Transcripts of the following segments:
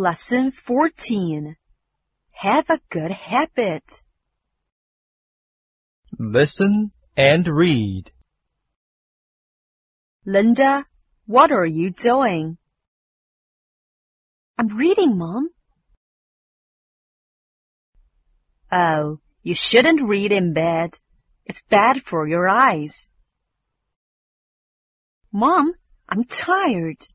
Lesson 14. Have a good habit. Listen and read. Linda, what are you doing? I'm reading, Mom. Oh, you shouldn't read in bed. It's bad for your eyes. Mom, I'm tired.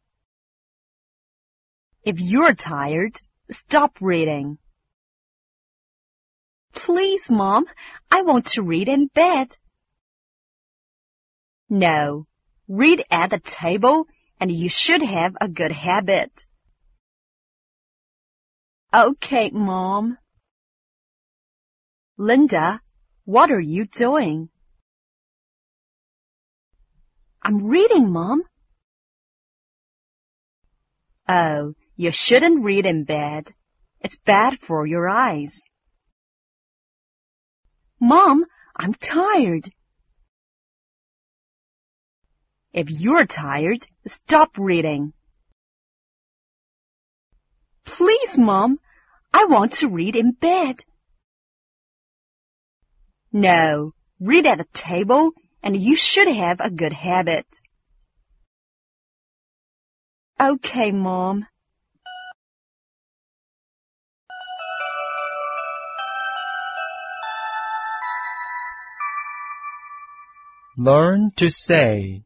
If you're tired, stop reading. Please, Mom, I want to read in bed. No, read at the table and you should have a good habit. Okay, Mom. Linda, what are you doing? I'm reading, Mom. Oh, you shouldn't read in bed. It's bad for your eyes. Mom, I'm tired. If you're tired, stop reading. Please, Mom, I want to read in bed. No, read at the table and you should have a good habit. Okay, Mom. Learn to say.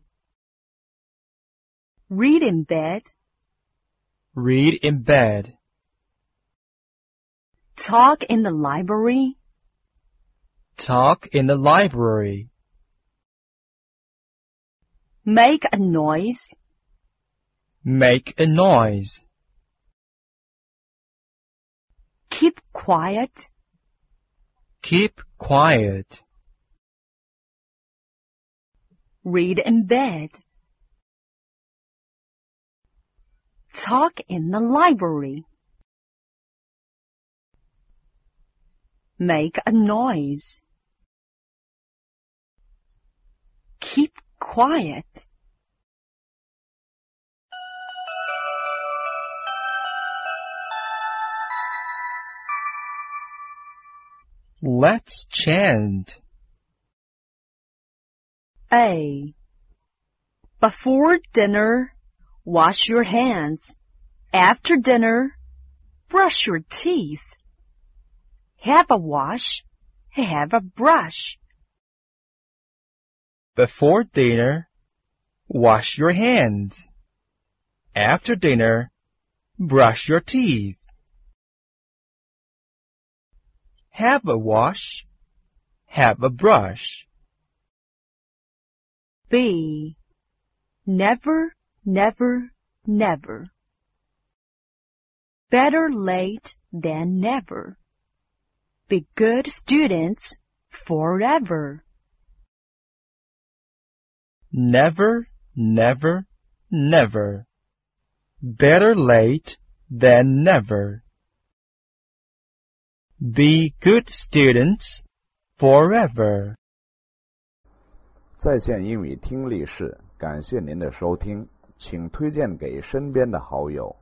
Read in bed. Read in bed. Talk in the library. Talk in the library. Make a noise. Make a noise. Keep quiet. Keep quiet. Read in bed. Talk in the library. Make a noise. Keep quiet. Let's chant. A. Before dinner, wash your hands. After dinner, brush your teeth. Have a wash. Have a brush. Before dinner, wash your hands. After dinner, brush your teeth. Have a wash. Have a brush. B. Never, never, never. Better late than never. Be good students forever. Never, never, never. Better late than never. Be good students forever. 在线英语听力室，感谢您的收听，请推荐给身边的好友。